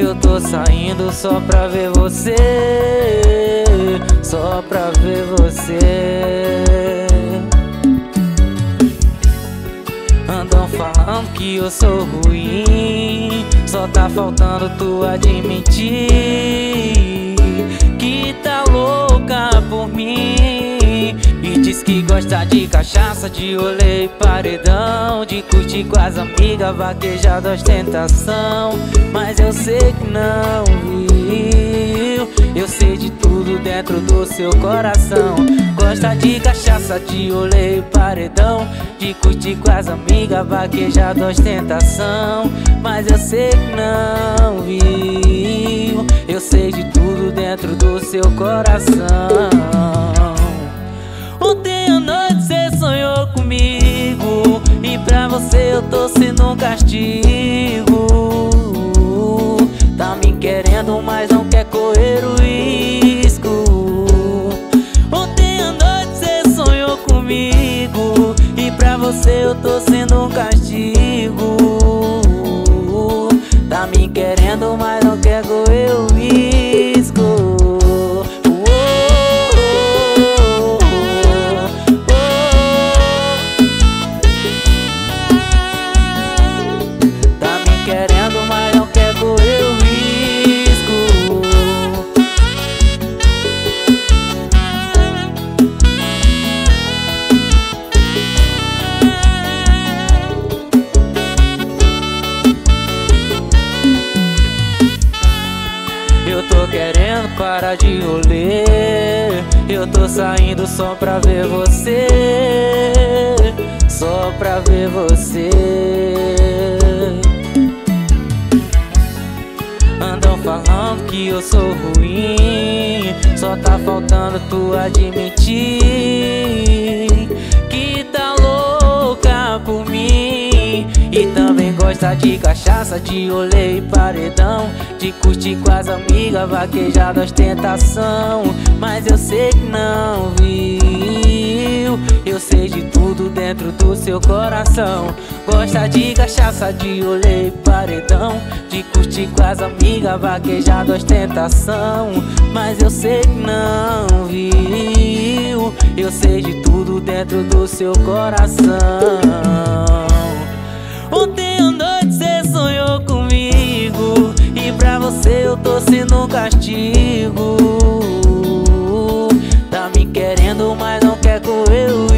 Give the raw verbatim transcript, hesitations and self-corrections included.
Eu tô saindo só pra ver você, só pra ver você. Andam falando que eu sou ruim, só tá faltando tu admitir que tá louca por mim. E diz que gosta de cachaça, de rolê e paredão, de curtir com as amigas, vaquejada, ostentação. Mas eu sei que não viu, eu sei de tudo dentro do seu coração. Gosta de cachaça, de rolê e paredão, de curtir com as amigas, vaquejada, ostentação. Mas eu sei que não viu, eu sei de tudo dentro do seu coração. Ontem à noite cê sonhou comigo, e pra você eu tô sendo um castigo. Tá me querendo, mas não quer correr o risco. Ontem à noite cê sonhou comigo, e pra você eu tô sendo um castigo. Tá me querendo, mas não quer correr o risco. Eu tô querendo parar de rolê, eu tô saindo só pra ver você, só pra ver você. Andam falando que eu sou ruim, só tá faltando tu admitir que tá louca por mim. E também gosta de cachaça, de rolê e paredão, de curtir com as amigas, vaquejada, ostentação. Mas eu sei que não viu, eu sei de tudo dentro do seu coração. Gosta de cachaça, de rolê e paredão, de curtir com as amigas, vaquejada, ostentação. Mas eu sei que não viu, eu sei de tudo dentro do seu coração. Ontem à noite cê sonhou comigo, e pra você eu tô sendo um castigo. Tá me querendo, mas não quer correr o